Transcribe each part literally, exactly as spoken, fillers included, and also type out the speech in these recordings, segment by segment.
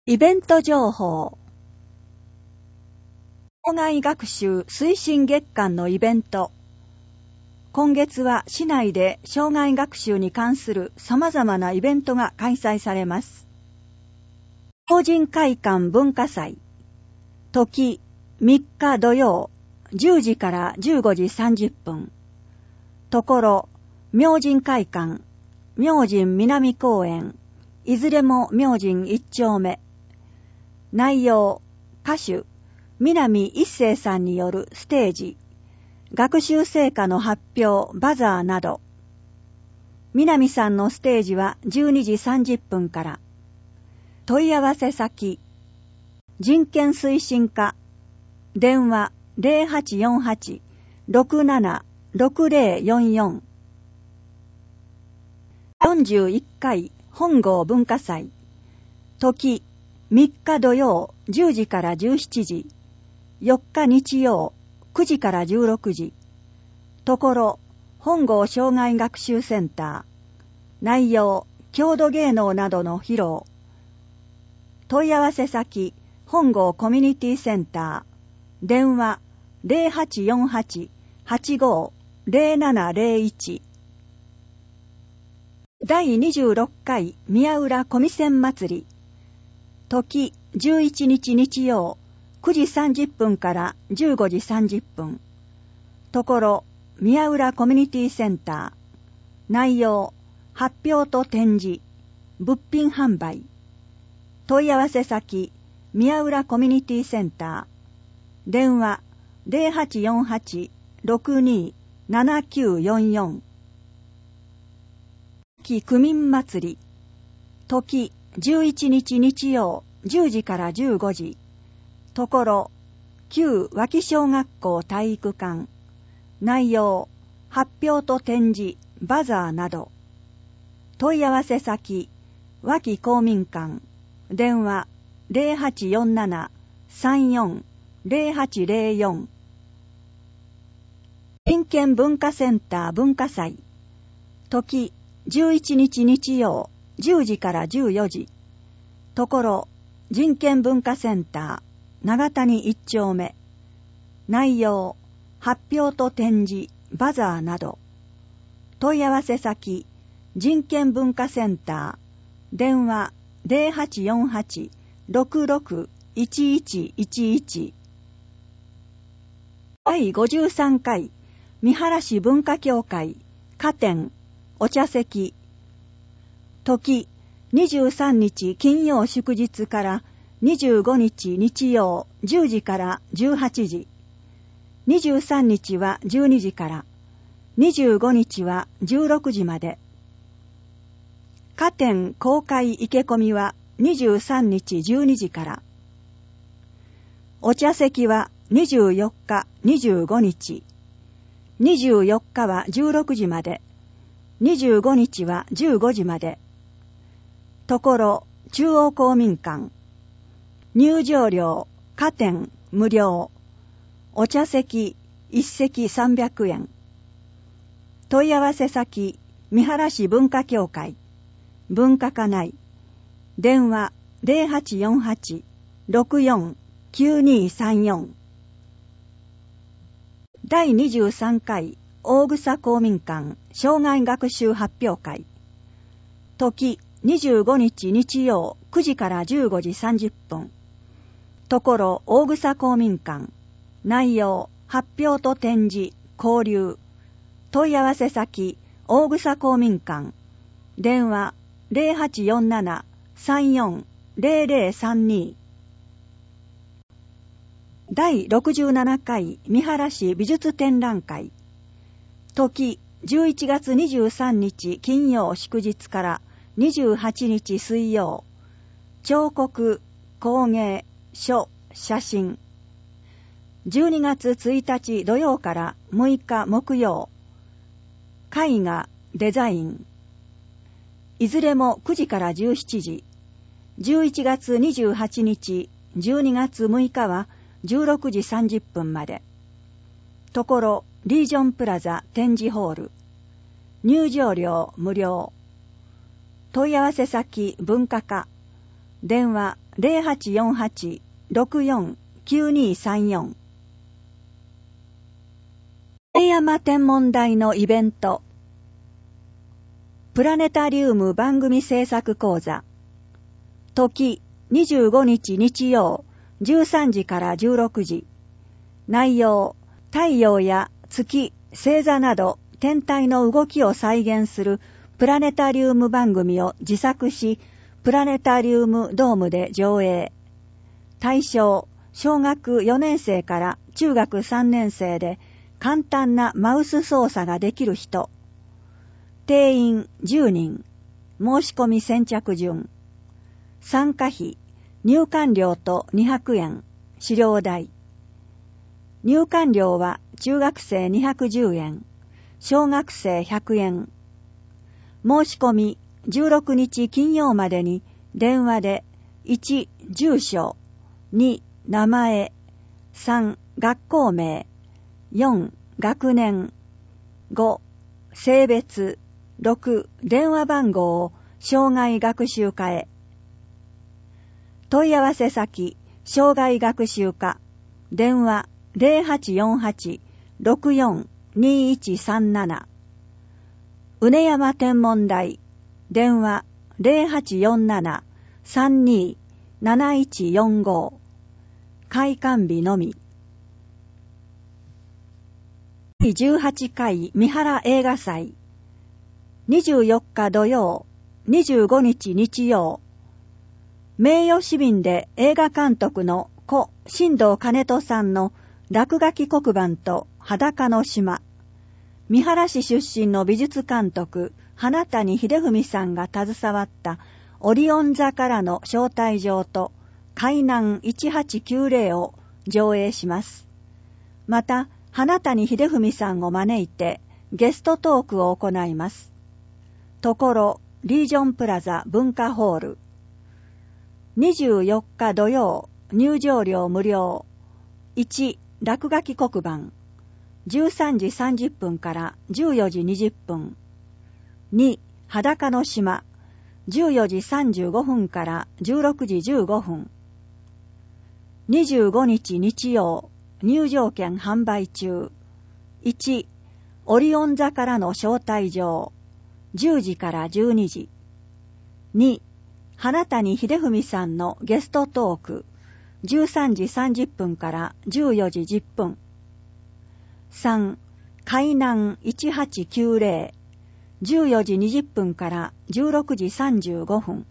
イベント情報。校外学習推進月間のイベント。今月は市内で障害学習に関する様々なイベントが開催されます。法人会館文化祭。時みっか土曜じゅうじからじゅうごじさんじゅっぷん。ところ明神会館、明神南公園、いずれも明神一丁目。内容、歌手、南一世さんによるステージ、学習成果の発表、バザーなど。南さんのステージはじゅうにじさんじゅっぷんから。問い合わせ先、人権推進課、電話 ゼロはちよんはち ろくなな ろくゼロよんよん。よんじゅういっかい本郷文化祭。時みっか土曜じゅうじからじゅうしちじ、よっか日曜くじからじゅうろくじ。ところ本郷障害学習センター。内容、郷土芸能などの披露。問い合わせ先、本郷コミュニティセンター。電話 ゼロはちよんはち はちごゼロななゼロいち。だいにじゅうろっかい宮浦小見線祭り。時じゅういちにち日曜くじさんじゅっぷんからじゅうごじさんじゅっぷん。ところ宮浦コミュニティセンター。内容、発表と展示、物品販売。問い合わせ先、宮浦コミュニティセンター。電話 ゼロはちよんはち ろくに ななきゅうよんよん。秋区民祭り。時じゅういちにち日曜じゅうじからじゅうごじ。ところ旧脇小学校体育館。内容、発表と展示、バザーなど。問い合わせ先、脇公民館。電話 ゼロはちよんなな さんよん ゼロはちゼロよん。人権文化センター文化祭。時じゅういちにち日曜じゅうじからじゅうよじ。ところ人権文化センター長谷一丁目。内容、発表と展示、バザーなど。問い合わせ先、人権文化センター。電話 ゼロはちよんはち ろくろく いちいちいちいち。だいごじゅうさんかい三原市文化協会花展お茶席。時にじゅうさんにち金曜祝日からにじゅうごにち日曜じゅうじからじゅうはちじ。にじゅうさんにちはじゅうにじから、にじゅうごにちはじゅうろくじまで。花展公開生け込みはにじゅうさんにちじゅうにじから。お茶席はにじゅうよっかにじゅうごにち。にじゅうよっかはじゅうろくじまで。にじゅうごにちはじゅうごじまで。ところ中央公民館。入場料、花展無料。お茶席一席さんびゃくえん。問い合わせ先、三原市文化協会文化課内。電話 ゼロはちよんはち ろくよん きゅうにさんよん。だいにじゅうさんかい大草公民館障害学習発表会。時にじゅうごにち日曜くじからじゅうごじさんじゅっぷん。ところ大草公民館。内容、発表と展示、交流。問い合わせ先、大草公民館。電話 ゼロはちよんなな さんよん ゼロゼロさんに。だいろくじゅうななかい三原市美術展覧会。時じゅういちがつにじゅうさんにち金曜祝日からにじゅうはちにち水曜。彫刻、工芸、書、写真。じゅうにがつついたち土曜からむいか木曜。絵画、デザイン。いずれもくじからじゅうしちじ。じゅういちがつにじゅうはちにち、じゅうにがつむいかはじゅうろくじさんじゅっぷんまで。ところリージョンプラザ展示ホール。入場料無料。問い合わせ先文化課。電話ゼロはちよんはち ろくよん きゅうにさんよん。米山天文台のイベント。プラネタリウム番組制作講座。時にじゅうごにち日曜じゅうさんじからじゅうろくじ。内容、太陽や月、星座など天体の動きを再現するプラネタリウム番組を自作し、プラネタリウムドームで上映。対象、小学よねん生から中学さんねん生で簡単なマウス操作ができる人。定員じゅうにん。申し込み先着順。参加費、入館料とにひゃくえん、資料代。入館料は中学生にひゃくじゅうえん、小学生ひゃくえん。申し込みじゅうろくにち金曜までに電話でいち、住所、に、名前、さん、学校名、よん、学年、ご、性別、ろく、電話番号を障害学習課へ。問い合わせ先、障害学習課、電話ゼロはちよんはち ろくよん にいちさんなな。畝山天文台、電話ゼロはちよんなな さんになないちよんご。開館日のみ。だいじゅうはちかい三原映画祭。にじゅうよっか土曜、にじゅうごにち日曜。名誉市民で映画監督の故新藤兼人さんの落書き黒板と裸の島。三原市出身の美術監督、花谷秀文さんが携わったオリオン座からの招待状と海南いちはちきゅうゼロを上映します。また、花谷秀文さんを招いてゲストトークを行います。ところ、リージョンプラザ文化ホール。にじゅうよっか土曜、入場料無料。いち、落書き黒板。じゅうさんじさんじゅっぷんからじゅうよじにじゅっぷん。に、裸の島。じゅうよじさんじゅうごふんからじゅうろくじじゅうごふん。にじゅうごにち日曜、入場券販売中。いち、オリオン座からの招待状。じゅうじからじゅうにじ。に、花谷秀文さんのゲストトーク。じゅうさんじさんじゅっぷんからじゅうよじじゅっぷん。さん、海南いちはちきゅうゼロ。じゅうよじにじゅっぷんからじゅうろくじさんじゅうごふん。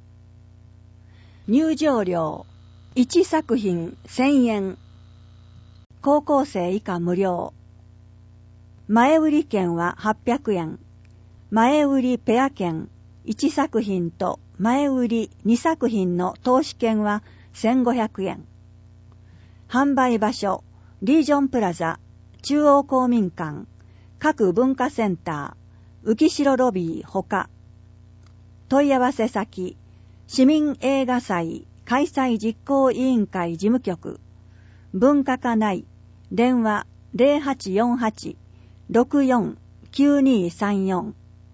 入場料いちさくひんせんえん。高校生以下無料。前売り券ははっぴゃくえん。前売りペア券いちさくひんと前売りにさくひんの投資券はせんごひゃくえん。販売場所、リージョンプラザ、中央公民館、各文化センター、浮城ロビーほか。問い合わせ先、市民映画祭開催実行委員会事務局、文化課内、電話ゼロはちよんはち ろくよん きゅうにさんよん。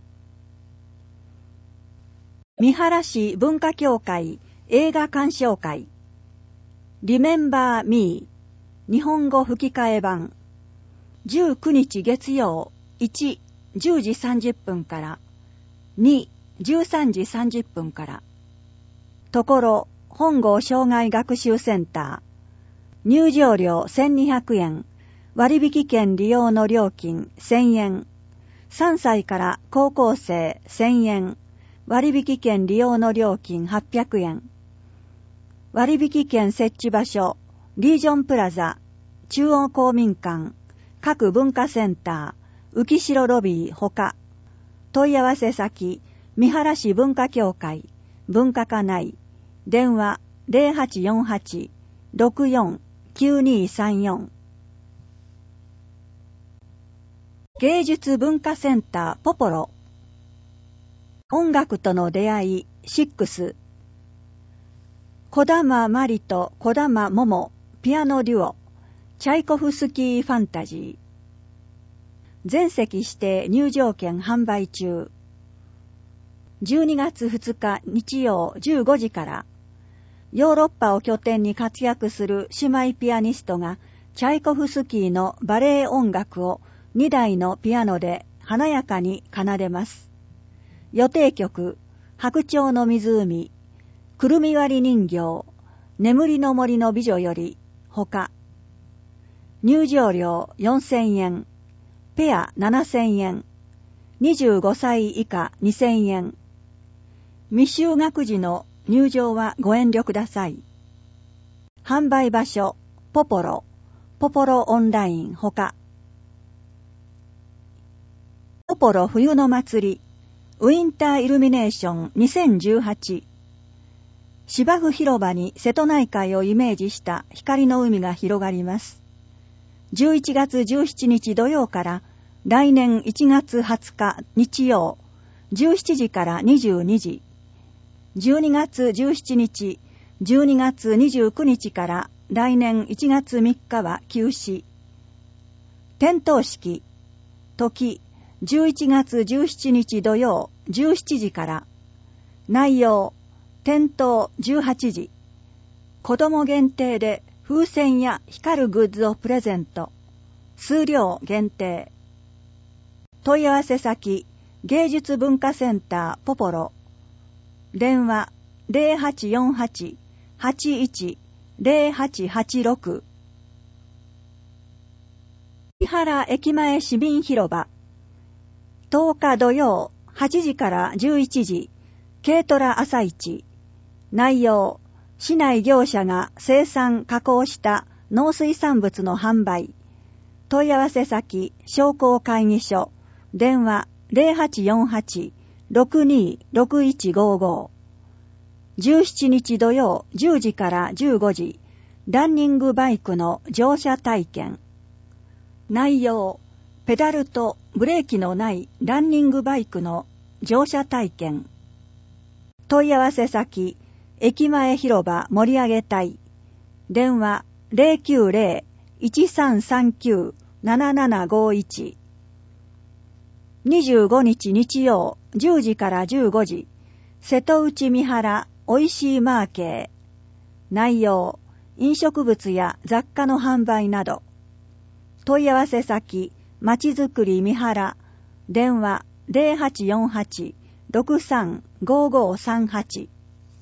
三原市文化協会映画鑑賞会。Remember Me 日本語吹き替え版。じゅうくにち月曜、いち、じゅうじさんじゅっぷんから、に、じゅうさんじさんじゅっぷんから。ところ、本郷障害学習センター。入場料せんにひゃくえん。割引券利用の料金せんえん。さんさいから高校生せんえん。割引券利用の料金はっぴゃくえん。割引券設置場所、リージョンプラザ、中央公民館、各文化センター、浮城ロビーほか。問い合わせ先、三原市文化協会、文化課内、電話ゼロはちよんはち ろくよん きゅうにさんよん。芸術文化センターポポロ。音楽との出会いシックス。小玉まりと小玉ももピアノデュオ、チャイコフスキーファンタジー。全席指定入場券販売中。じゅうにがつふつか日曜じゅうごじから。 ヨーロッパを拠点に活躍する姉妹ピアニストがチャイコフスキーのバレエ音楽をにだいのピアノで華やかに奏でます。予定曲、白鳥の湖、くるみ割り人形、眠りの森の美女より他。入場料よんせんえん、ペアななせんえん、にじゅうごさい以下にせんえん。未就学時の入場はご遠慮ください。販売場所、ポポロ、ポポロオンラインほか。ポポロ冬の祭り、ウィンターイルミネーションにせんじゅうはち。芝生広場に瀬戸内海をイメージした光の海が広がります。じゅういちがつじゅうしちにち土曜から来年いちがつはつか日曜、じゅうしちじからにじゅうにじ。じゅうにがつじゅうしちにち、じゅうにがつにじゅうくにちから来年いちがつみっかは休止。点灯式、時、じゅういちがつじゅうしちにち土曜じゅうしちじから。内容、点灯じゅうはちじ。子供限定で風船や光るグッズをプレゼント。数量限定。問い合わせ先、芸術文化センターポポロ。電話 ゼロはちよんはち はちいち ゼロはちはちろく。三原駅前市民広場。とおか土曜はちじからじゅういちじ、軽トラ朝市。内容、市内業者が生産加工した農水産物の販売。問い合わせ先、商工会議所。電話ゼロはちよんはち ろくにろくいちごご。じゅうしちにち土曜じゅうじからじゅうごじ、ランニングバイクの乗車体験。内容、ペダルとブレーキのないランニングバイクの乗車体験。問い合わせ先、駅前広場盛り上げ隊。電話ゼロきゅうゼロ いちさんさんきゅう ななななごいち。にじゅうごにち日曜じゅうじからじゅうごじ、瀬戸内三原おいしいマーケー。内容、飲食物や雑貨の販売など。問い合わせ先、まちづくり三原。電話ゼロはちよんはち ろくさん ごごさんはち。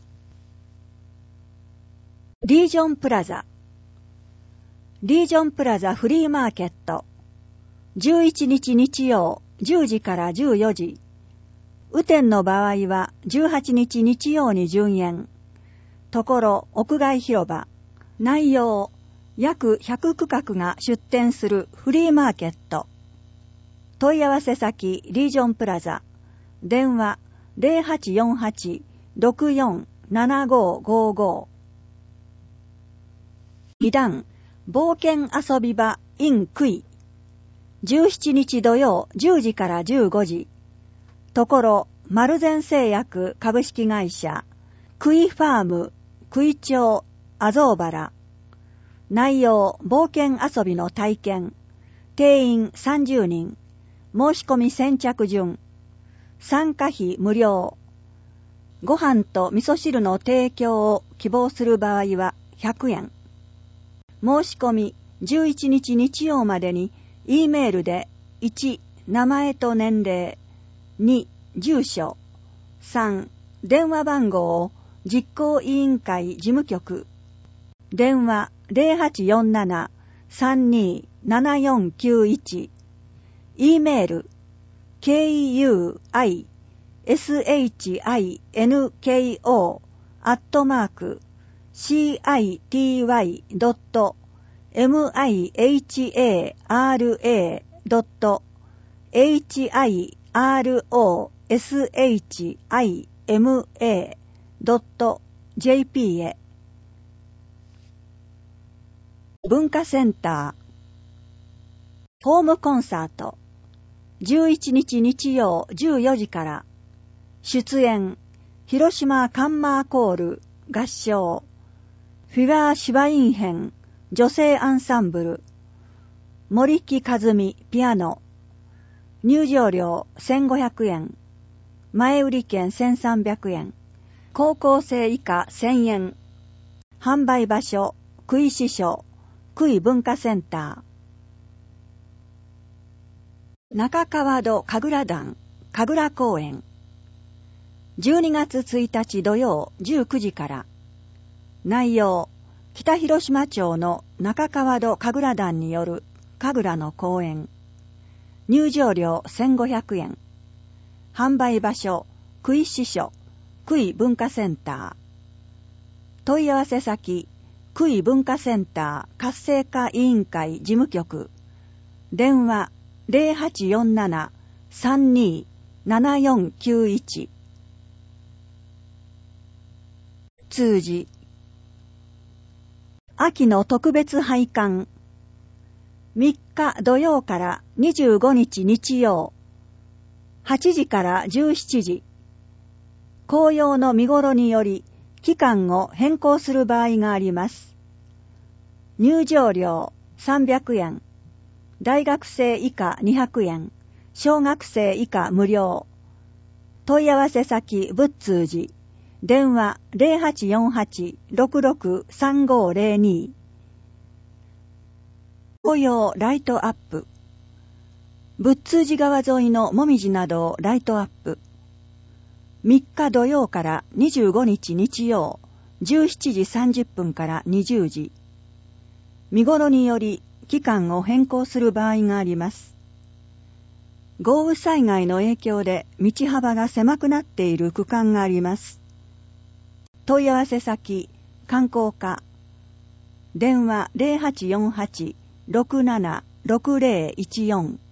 リージョンプラザ。リージョンプラザフリーマーケット。じゅういちにち日曜じゅうじからじゅうよじ。雨天の場合はじゅうはちにち日曜に順延。ところ屋外広場。内容、約ひゃくくかくが出店するフリーマーケット。問い合わせ先、リージョンプラザ。電話ゼロはちよんはち ろくよん ななごごご。美談、冒険遊び場 in クイ。じゅうしちにち土曜じゅうじからじゅうごじ。ところ、丸善製薬株式会社、クイファーム、クイ町、アゾーバラ。内容、冒険遊びの体験。定員さんじゅうにん。申し込み先着順。参加費無料。ご飯と味噌汁の提供を希望する場合はひゃくえん。申し込みじゅういちにち日曜までに E メールでいち、名前と年齢、に、住所、さん、電話番号を実行委員会事務局。電話ゼロはちよんなな さんにななよんきゅういち。E メール ケーユーアイエスエイチアイエヌケーオー アットマーク シーアイティーワイ ドット エムアイエイチエーアールエー ドット エイチアイアールオーエスエイチアイエムエー ドット ジェーピー へ。文化センターホームコンサート。じゅういちにち日曜じゅうよじから。出演、広島カンマーコール合唱、フィワーシュバインヘン女性アンサンブル、森木和美ピアノ。入場料せんごひゃくえん、前売り券せんさんびゃくえん、高校生以下せんえん。 販売場所、久井支所、久井文化センター。中川戸神楽団、神楽公演。じゅうにがつついたち土曜じゅうくじから。内容、北広島町の中川戸神楽団による神楽の公演。入場料せんごひゃくえん。販売場所、久井支所、久井文化センター。問い合わせ先、久井文化センター活性化委員会事務局。電話 ゼロはちよんなな さんにー ななよんきゅういち。通じ。秋の特別拝観。みっか土曜からにじゅうごにち日曜。はちじからじゅうしちじ。紅葉の見頃により期間を変更する場合があります。入場料さんびゃくえん。大学生以下にひゃくえん。小学生以下無料。問い合わせ先仏通寺。電話 ゼロはちよんはち ろくろく さんごゼロに。紅葉ライトアップ。仏通寺川沿いのもみじなどをライトアップ。みっか土曜からにじゅうごにち日曜、じゅうしちじさんじゅっぷんからにじゅうじ。見頃により期間を変更する場合があります。豪雨災害の影響で道幅が狭くなっている区間があります。問い合わせ先、観光課。電話 ゼロはちよんはち ろくなな ろくゼロいちよん。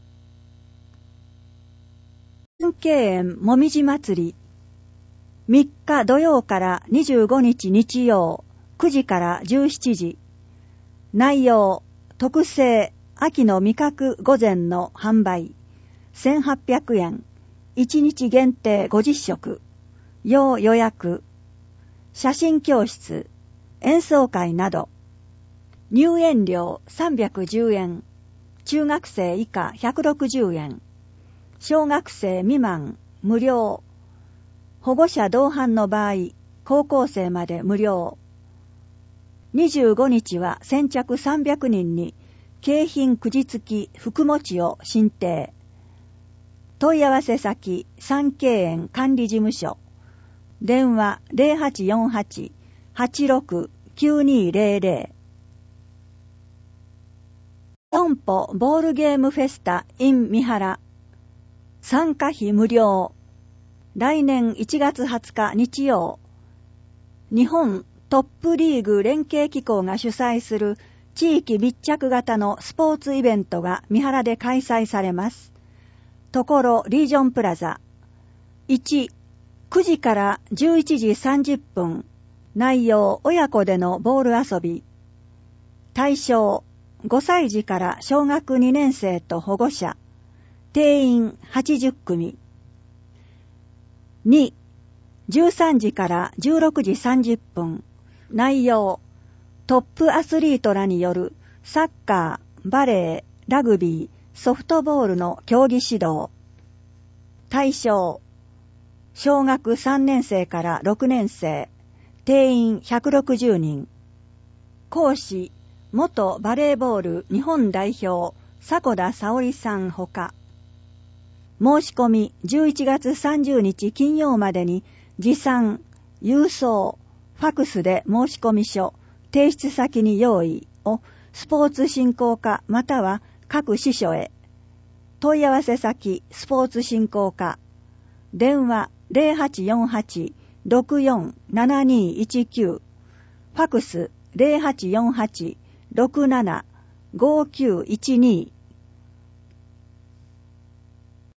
三景園もみじ祭り。みっか土曜からにじゅうごにち日曜、くじからじゅうしちじ。内容、特製、秋の味覚御膳の販売。せんはっぴゃくえん。いちにち限定ごじゅっしょく。要予約。写真教室、演奏会など。入園料さんびゃくじゅうえん。中学生以下ひゃくろくじゅうえん。小学生未満無料。保護者同伴の場合、高校生まで無料。にじゅうごにちは先着さんびゃくにんに景品くじ付き福持ちを進呈。問い合わせ先、三景園管理事務所。電話 ゼロはちよんはち はちろく きゅうにゼロゼロ。本舗ボールゲームフェスタ in 三原。参加費無料。来年いちがつはつか日曜。日本トップリーグ連携機構が主催する地域密着型のスポーツイベントが三原で開催されます。ところリージョンプラザ。いち、くじからじゅういちじさんじゅっぷん。内容親子でのボール遊び。対象ごさいじから小学にねん生と保護者。定員はちじゅっくみ。に、じゅうさんじからじゅうろくじさんじゅっぷん。内容トップアスリートらによるサッカー、バレー、ラグビー、ソフトボールの競技指導。対象小学さんねん生からろくねん生。定員ひゃくろくじゅうにん。講師元バレーボール日本代表迫田沙織さんほか。申し込みじゅういちがつさんじゅうにち金曜までに持参、郵送、ファクスで申し込み書、提出先に用意をスポーツ振興課または各支所へ。問い合わせ先スポーツ振興課。電話 ゼロはちよんはち ろくよん ななにいちきゅう。ファクス ゼロはちよんはち ろくなな ごきゅういちに。